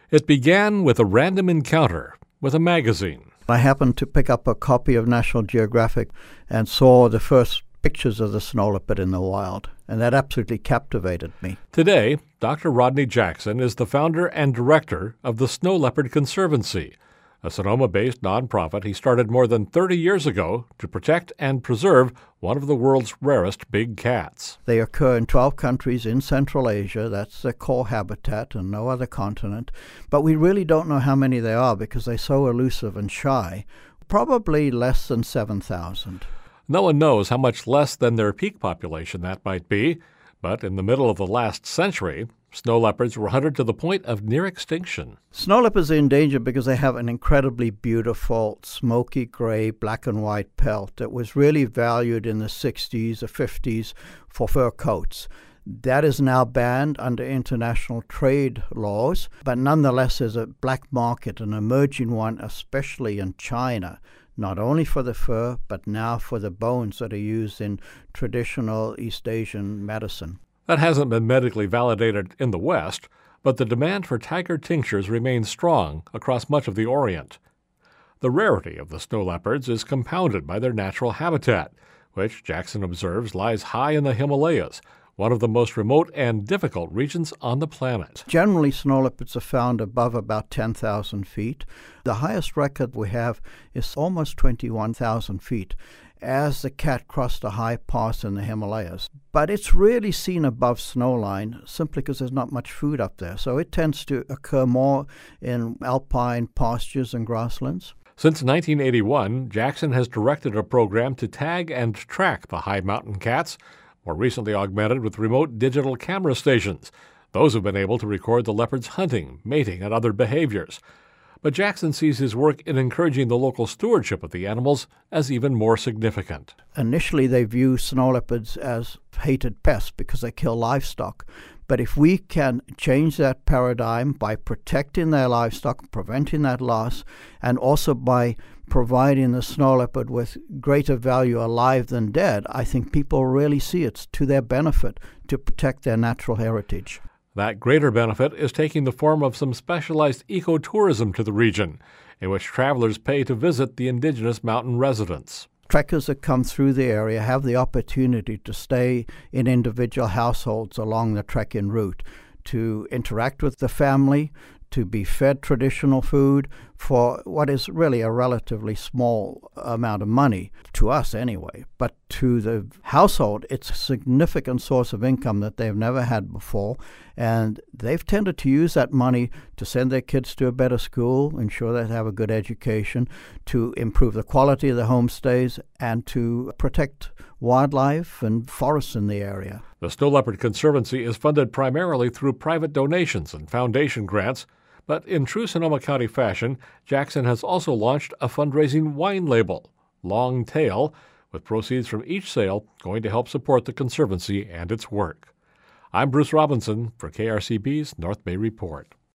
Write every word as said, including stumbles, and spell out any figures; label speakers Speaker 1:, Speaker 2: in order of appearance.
Speaker 1: It began with a random encounter with a magazine.
Speaker 2: I happened to pick up a copy of National Geographic and saw the first pictures of the snow leopard in the wild, and that absolutely captivated me.
Speaker 1: Today, Doctor Rodney Jackson is the founder and director of the Snow Leopard Conservancy, a Sonoma-based nonprofit he started more than thirty years ago to protect and preserve one of the world's rarest big cats.
Speaker 2: They occur in twelve countries in Central Asia. That's their core habitat and no other continent. But we really don't know how many there are because they're so elusive and shy. Probably less than seven thousand.
Speaker 1: No one knows how much less than their peak population that might be, but in the middle of the last century, snow leopards were hunted to the point of near extinction.
Speaker 2: Snow leopards are endangered because they have an incredibly beautiful smoky gray, black and white pelt that was really valued in the sixties or fifties for fur coats. That is now banned under international trade laws, but nonetheless there's a black market, an emerging one, especially in China, not only for the fur, but now for the bones that are used in traditional East Asian medicine.
Speaker 1: That hasn't been medically validated in the West, but the demand for tiger tinctures remains strong across much of the Orient. The rarity of the snow leopards is compounded by their natural habitat, which Jackson observes lies high in the Himalayas, one of the most remote and difficult regions on the planet.
Speaker 2: Generally, snow leopards are found above about ten thousand feet. The highest record we have is almost twenty-one thousand feet, as the cat crossed a high pass in the Himalayas. But it's really seen above snowline simply because there's not much food up there. So it tends to occur more in alpine pastures and grasslands.
Speaker 1: Since nineteen eighty-one, Jackson has directed a program to tag and track the high mountain cats, more recently augmented with remote digital camera stations. Those have been able to record the leopard's hunting, mating, and other behaviors. But Jackson sees his work in encouraging the local stewardship of the animals as even more significant.
Speaker 2: Initially, they view snow leopards as hated pests because they kill livestock. But if we can change that paradigm by protecting their livestock, preventing that loss, and also by providing the snow leopard with greater value alive than dead, I think people really see it's to their benefit to protect their natural heritage.
Speaker 1: That greater benefit is taking the form of some specialized ecotourism to the region, in which travelers pay to visit the indigenous mountain residents.
Speaker 2: Trekkers that come through the area have the opportunity to stay in individual households along the trekking route, to interact with the family, to be fed traditional food for what is really a relatively small amount of money, to us anyway. But to the household, it's a significant source of income that they've never had before, and they've tended to use that money to send their kids to a better school, ensure they have a good education, to improve the quality of the homestays, and to protect wildlife and forests in the area.
Speaker 1: The Snow Leopard Conservancy is funded primarily through private donations and foundation grants, but in true Sonoma County fashion, Jackson has also launched a fundraising wine label, Long Tail, with proceeds from each sale going to help support the Conservancy and its work. I'm Bruce Robinson for K R C B's North Bay Report.